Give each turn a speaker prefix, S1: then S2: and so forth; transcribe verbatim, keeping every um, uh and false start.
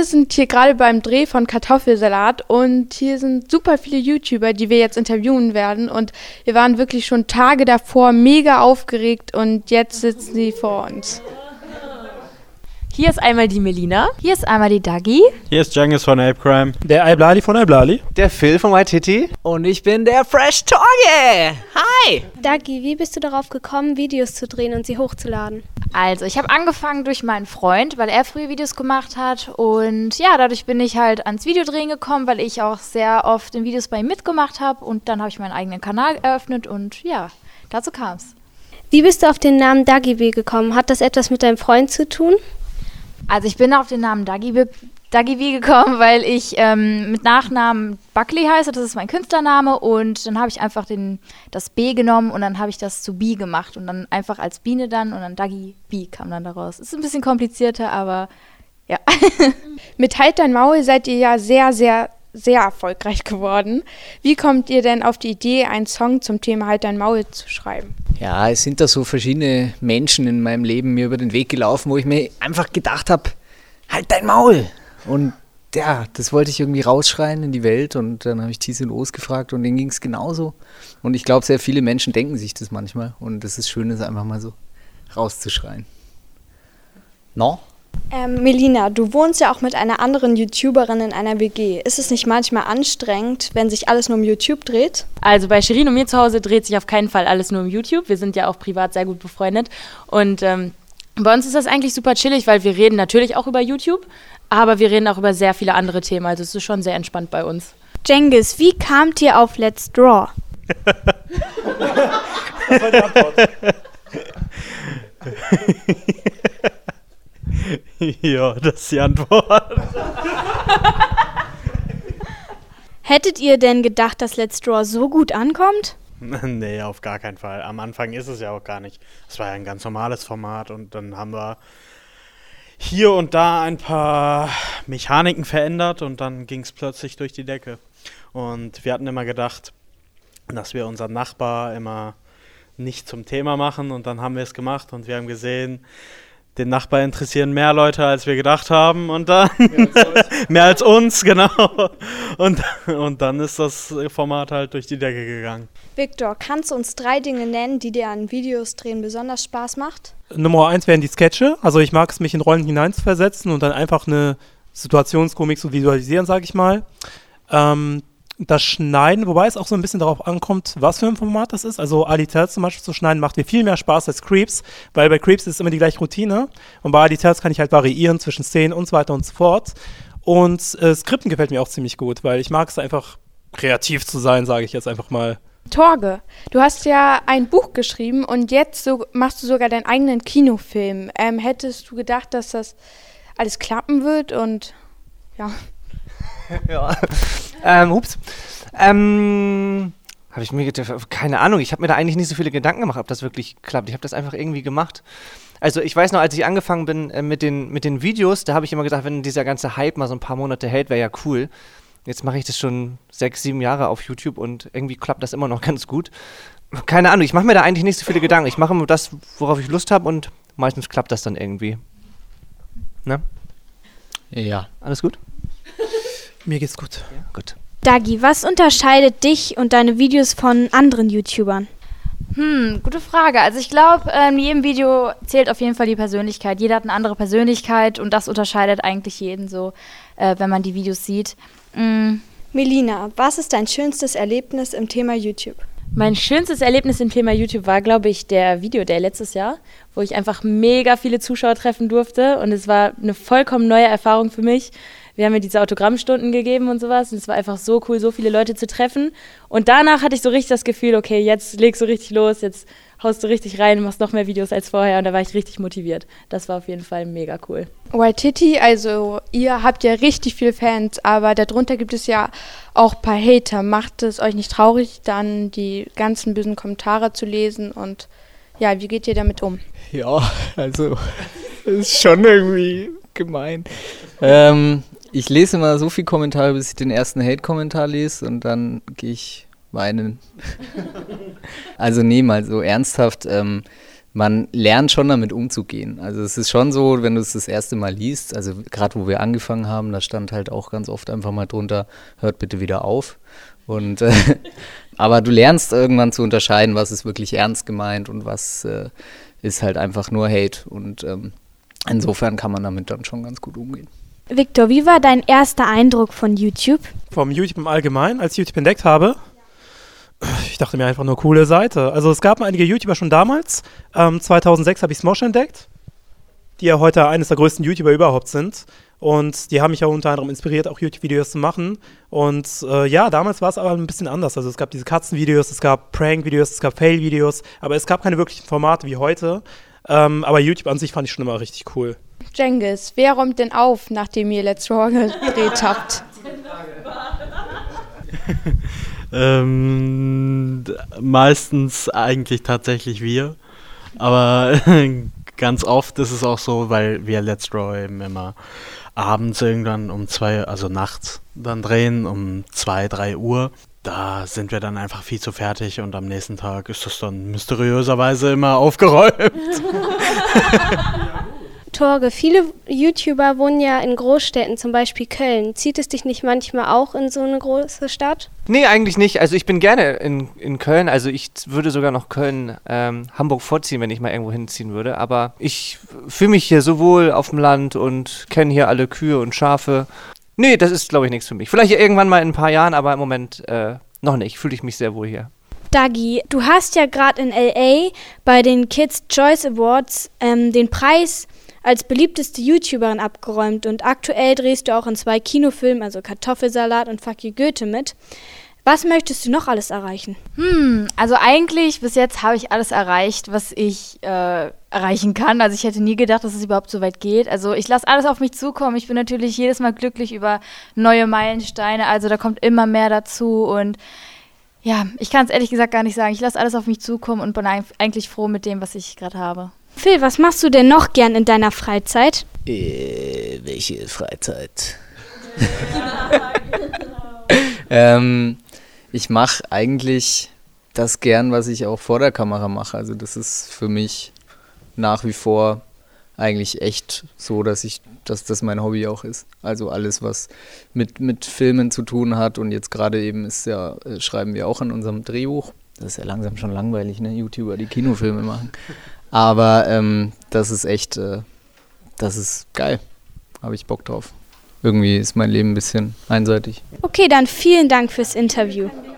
S1: Wir sind hier gerade beim Dreh von Kartoffelsalat und hier sind super viele YouTuber, die wir jetzt interviewen werden und wir waren wirklich schon Tage davor mega aufgeregt und jetzt sitzen sie vor uns.
S2: Hier ist einmal die Melina.
S3: Hier ist einmal die Dagi.
S4: Hier ist Cengiz von Ape Crime.
S5: Der Iblali von Iblali.
S6: Der Phil von Waititi.
S7: Und ich bin der Fresh Torge. Hi!
S8: Dagi, wie bist du darauf gekommen, Videos zu drehen und sie hochzuladen?
S3: Also, ich habe angefangen durch meinen Freund, weil er früher Videos gemacht hat. Und ja, dadurch bin ich halt ans Videodrehen gekommen, weil ich auch sehr oft in Videos bei ihm mitgemacht habe. Und dann habe ich meinen eigenen Kanal eröffnet und ja, dazu kam es.
S8: Wie bist du auf den Namen Dagi gekommen? Hat das etwas mit deinem Freund zu tun?
S3: Also ich bin auf den Namen Dagi Dagi gekommen, weil ich ähm, mit Nachnamen Buckley heiße, das ist mein Künstlername und dann habe ich einfach den, das B genommen und dann habe ich das zu Bi gemacht und dann einfach als Biene dann und dann Dagi Bi kam dann daraus. Ist ein bisschen komplizierter, aber ja.
S1: Mit Halt dein Maul seid ihr ja sehr, sehr, sehr erfolgreich geworden. Wie kommt ihr denn auf die Idee, einen Song zum Thema Halt dein Maul zu schreiben?
S7: Ja, es sind da so verschiedene Menschen in meinem Leben mir über den Weg gelaufen, wo ich mir einfach gedacht habe, halt dein Maul! Und ja, das wollte ich irgendwie rausschreien in die Welt und dann habe ich T C Los gefragt und denen ging es genauso. Und ich glaube, sehr viele Menschen denken sich das manchmal und es ist schön, das einfach mal so rauszuschreien. No?
S8: Ähm, Melina, du wohnst ja auch mit einer anderen YouTuberin in einer W G. Ist es nicht manchmal anstrengend, wenn sich alles nur um YouTube dreht?
S2: Also bei Shirin und mir zu Hause dreht sich auf keinen Fall alles nur um YouTube. Wir sind ja auch privat sehr gut befreundet. Und ähm, bei uns ist das eigentlich super chillig, weil wir reden natürlich auch über YouTube, aber wir reden auch über sehr viele andere Themen. Also es ist schon sehr entspannt bei uns.
S8: Cengiz, wie kamt ihr auf Let's Draw?
S5: Das war die Antwort.
S4: Ja, das ist die Antwort.
S8: Hättet ihr denn gedacht, dass Let's Draw so gut ankommt?
S4: Nee, auf gar keinen Fall. Am Anfang ist es ja auch gar nicht. Es war ja ein ganz normales Format und dann haben wir hier und da ein paar Mechaniken verändert und dann ging es plötzlich durch die Decke. Und wir hatten immer gedacht, dass wir unseren Nachbar immer nicht zum Thema machen und dann haben wir es gemacht und wir haben gesehen, den Nachbar interessieren mehr Leute, als wir gedacht haben und dann mehr als, mehr als uns, genau. Und, und dann ist das Format halt durch die Decke gegangen.
S8: Victor, kannst du uns drei Dinge nennen, die dir an Videos drehen besonders Spaß macht?
S5: Nummer eins wären die Sketche. Also ich mag es, mich in Rollen hineinzuversetzen und dann einfach eine Situationskomik zu visualisieren, sage ich mal. Ähm, Das Schneiden, wobei es auch so ein bisschen darauf ankommt, was für ein Format das ist. Also Ali Terz zum Beispiel zu schneiden, macht mir viel mehr Spaß als Creeps, weil bei Creeps ist es immer die gleiche Routine und bei Ali Terz kann ich halt variieren zwischen Szenen und so weiter und so fort. Und äh, Skripten gefällt mir auch ziemlich gut, weil ich mag es einfach, kreativ zu sein, sage ich jetzt einfach mal.
S1: Torge, du hast ja ein Buch geschrieben und jetzt so machst du sogar deinen eigenen Kinofilm. Ähm, hättest du gedacht, dass das alles klappen wird und ja...
S6: Ja, ähm, ups. Ähm, habe ich mir gedacht, keine Ahnung, ich habe mir da eigentlich nicht so viele Gedanken gemacht, ob das wirklich klappt. Ich habe das einfach irgendwie gemacht. Also ich weiß noch, als ich angefangen bin äh, mit, den, mit den Videos, da habe ich immer gedacht, wenn dieser ganze Hype mal so ein paar Monate hält, wäre ja cool. Jetzt mache ich das schon sechs, sieben Jahre auf YouTube und irgendwie klappt das immer noch ganz gut. Keine Ahnung, ich mache mir da eigentlich nicht so viele Gedanken. Ich mache das, worauf ich Lust habe und meistens klappt das dann irgendwie. Ne?
S7: Ja.
S6: Alles gut?
S5: Mir geht's gut.
S6: Ja, gut.
S8: Dagi, was unterscheidet dich und deine Videos von anderen YouTubern?
S3: Hm, gute Frage. Also ich glaube, in jedem Video zählt auf jeden Fall die Persönlichkeit. Jeder hat eine andere Persönlichkeit und das unterscheidet eigentlich jeden so, äh, wenn man die Videos sieht. Mm.
S8: Melina, was ist dein schönstes Erlebnis im Thema YouTube?
S2: Mein schönstes Erlebnis im Thema YouTube war, glaube ich, der Video-Day letztes Jahr, wo ich einfach mega viele Zuschauer treffen durfte und es war eine vollkommen neue Erfahrung für mich. Wir haben mir diese Autogrammstunden gegeben und sowas und es war einfach so cool, so viele Leute zu treffen. Und danach hatte ich so richtig das Gefühl, okay, jetzt legst du richtig los, jetzt haust du richtig rein, machst noch mehr Videos als vorher und da war ich richtig motiviert. Das war auf jeden Fall mega cool.
S1: Waititi, also ihr habt ja richtig viele Fans, aber darunter gibt es ja auch ein paar Hater. Macht es euch nicht traurig, dann die ganzen bösen Kommentare zu lesen und ja, wie geht ihr damit um?
S7: Ja, also, das ist schon irgendwie gemein. Ähm, ich lese immer so viele Kommentare, bis ich den ersten Hate-Kommentar lese und dann gehe ich weinen. Also nee, mal so ernsthaft, ähm, man lernt schon damit umzugehen. Also es ist schon so, wenn du es das erste Mal liest, also gerade wo wir angefangen haben, da stand halt auch ganz oft einfach mal drunter, hört bitte wieder auf. Und äh, aber du lernst irgendwann zu unterscheiden, was ist wirklich ernst gemeint und was äh, ist halt einfach nur Hate. Und ähm, insofern kann man damit dann schon ganz gut umgehen.
S8: Victor, wie war dein erster Eindruck von YouTube?
S5: Vom YouTube im Allgemeinen, als ich YouTube entdeckt habe, ich dachte mir einfach nur, coole Seite. Also es gab einige YouTuber schon damals. Ähm, zweitausendsechs habe ich Smosh entdeckt, die ja heute eines der größten YouTuber überhaupt sind. Und die haben mich ja unter anderem inspiriert, auch YouTube-Videos zu machen. Und äh, ja, damals war es aber ein bisschen anders. Also es gab diese Katzenvideos, es gab Prank-Videos, es gab Fail-Videos, aber es gab keine wirklichen Formate wie heute. Ähm, aber YouTube an sich fand ich schon immer richtig cool.
S1: Cengiz, wer räumt denn auf, nachdem ihr Let's Raw gedreht habt?
S4: ähm, meistens eigentlich tatsächlich wir. Aber ganz oft ist es auch so, weil wir Let's Draw eben immer abends irgendwann um zwei, also nachts dann drehen, um zwei, drei Uhr. Da sind wir dann einfach viel zu fertig und am nächsten Tag ist das dann mysteriöserweise immer aufgeräumt.
S9: Torge, viele YouTuber wohnen ja in Großstädten, zum Beispiel Köln. Zieht es dich nicht manchmal auch in so eine große Stadt?
S6: Nee, eigentlich nicht. Also ich bin gerne in, in Köln. Also ich würde sogar noch Köln, ähm, Hamburg vorziehen, wenn ich mal irgendwo hinziehen würde. Aber ich fühle mich hier so wohl auf dem Land und kenne hier alle Kühe und Schafe. Nee, das ist, glaube ich, nichts für mich. Vielleicht irgendwann mal in ein paar Jahren, aber im Moment äh, noch nicht. Fühle ich mich sehr wohl hier.
S8: Dagi, du hast ja gerade in L A bei den Kids' Choice Awards ähm, den Preis als beliebteste YouTuberin abgeräumt und aktuell drehst du auch in zwei Kinofilmen, also Kartoffelsalat und Fuck you Goethe mit. Was möchtest du noch alles erreichen?
S3: Hm, also eigentlich bis jetzt habe ich alles erreicht, was ich äh, erreichen kann. Also ich hätte nie gedacht, dass es überhaupt so weit geht. Also ich lasse alles auf mich zukommen. Ich bin natürlich jedes Mal glücklich über neue Meilensteine. Also da kommt immer mehr dazu und ja, ich kann es ehrlich gesagt gar nicht sagen. Ich lasse alles auf mich zukommen und bin eigentlich froh mit dem, was ich gerade habe.
S8: Phil, was machst du denn noch gern in deiner Freizeit?
S7: Äh, welche Freizeit? ähm, ich mache eigentlich das gern, was ich auch vor der Kamera mache. Also das ist für mich nach wie vor eigentlich echt so, dass ich, dass das mein Hobby auch ist. Also alles, was mit, mit Filmen zu tun hat und jetzt gerade eben ist ja, äh, schreiben wir auch an unserem Drehbuch. Das ist ja langsam schon langweilig, ne? YouTuber, die Kinofilme machen. Aber ähm, das ist echt, äh, das ist geil. Habe ich Bock drauf. Irgendwie ist mein Leben ein bisschen einseitig.
S8: Okay, dann vielen Dank fürs Interview.